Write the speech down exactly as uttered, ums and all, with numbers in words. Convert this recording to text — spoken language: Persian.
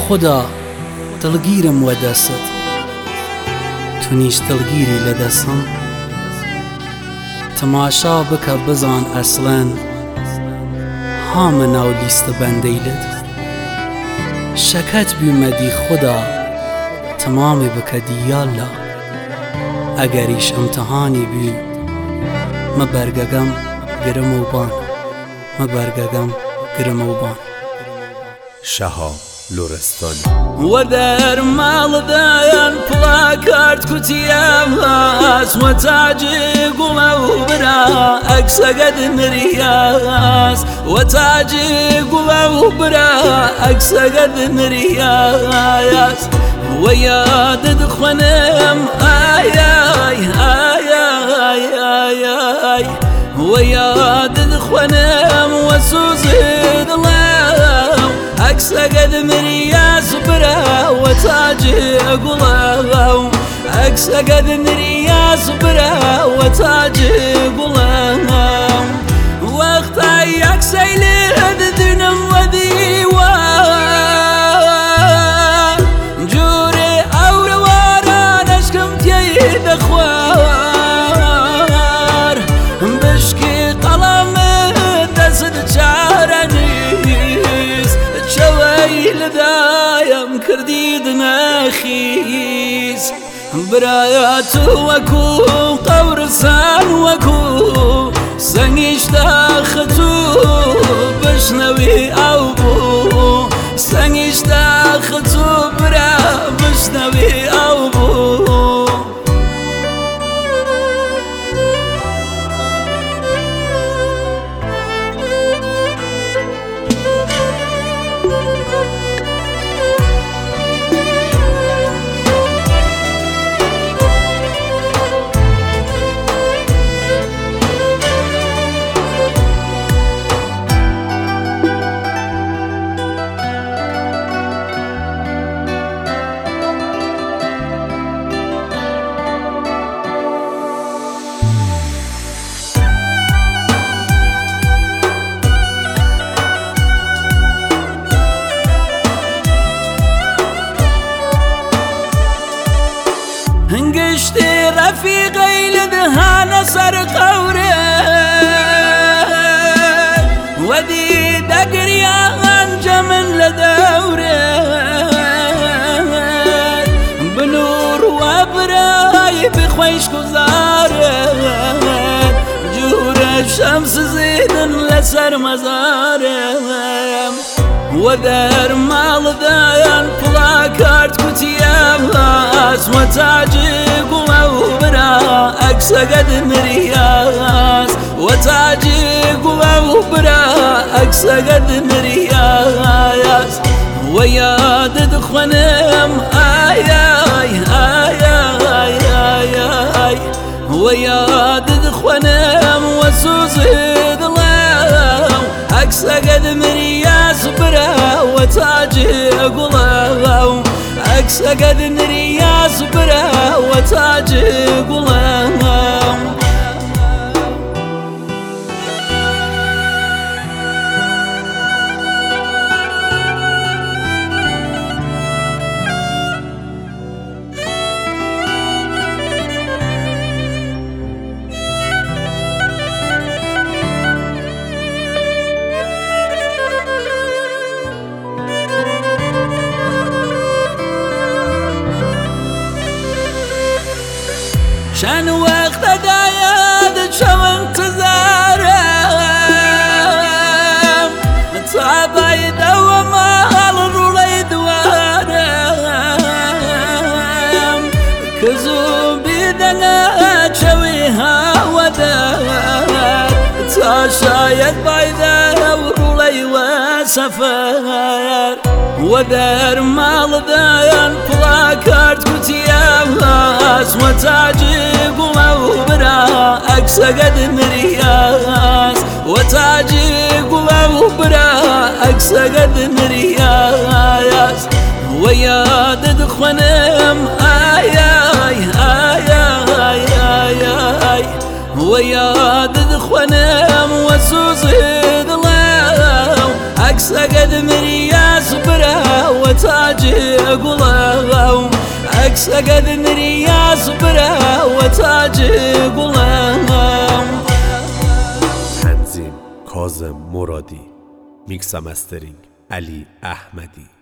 خدا دڵگیرم وە دەست تونیش دڵگیری لە دەستم تەماشا بکە بزان ئەسڵەن هامە ناو لیستە بەندەیلت شەکەت بیمەدی خدا تەمامی بکە دیالا ئەگەریش ئەمتەحانی بی مە بەرگەگەم گرم و بان مە بەرگەگەم گرم و بان شەهاب لۆرەستانی وەدەر ماڵدایان پڵاکارد کوتیام هاس وە تاجی گوڵە و برا ئەکسەگەد نریاس وە تاجی گوڵە و برا ئەکسەگەد نریاس وە یادت خوێنم ئایای ئایای ئایای وە یادت خوێنم وە سوزی دڵم ئەکسەگەد نریاس برا وە تاجی گوڵە ئەکسەگەد نریاس برا وە تاجی گوڵە وەختای ئەکسەی لێت دنم وە دیوار جوورێ ئەورەواران ئەشکم تێی دەخوار بشکی قەڵەمت دەست چارە نیست چەوەی لەدایەم کردید نەخیز برایە تو وەکو قەورسان وەکو سەنگیش داخەتوو بشنەوی ئەو بوو سەنگیش داخەتوو برا بشنەوی ئەو بوو هنگشتی رفیقی لدهانە سەر قەورێ وەدی دەگریا ئەنجە من لە دەورێ بنوور وە برای بخۆیش گوزارێ جوورە شەمس زیدن لەسەر مەزارێ وەدەر ماڵدایان پڵاکارد کوتیام هاس وە تاجی گوڵە و برا ئەکسەگەد نریاس وە تاجی گوڵە و برا ئەکسەگەد نریاس وە یادت خوێنم ئایای ئایای ئایای وە یادت خوێنم وە سوزی دڵم ئەکسەگەد نریاس برا وە تاجی گوڵە ئەکسەگەد نریاس برا وە تاجی گوڵە چەند وەختەدایە دەچەم انتزارم تا بایدەوە ماڵ ڕوڵەی دوارم کە زوو بیدەنە چەوی هاوەدار تا شاید بایدە و ڕوڵەی وە سەفەر وەدەر ماڵدایان پڵاکارد کوتیام هاس وە تاجی گوڵە و برا ئەکسەگەد نریاس وە تاجی گوڵە و برا ئەکسەگەد نریاس وە یادت خوێنم ئایای ئایای ئایای وە یادت خوێنم وە سوزی دڵم ئەکسەگەد مرياس برا وتاجي قلام عكس قد مرياس برا وتاجي قلام. تنظیم کاظم مرادی، میکس و مسترینگ علی احمدی.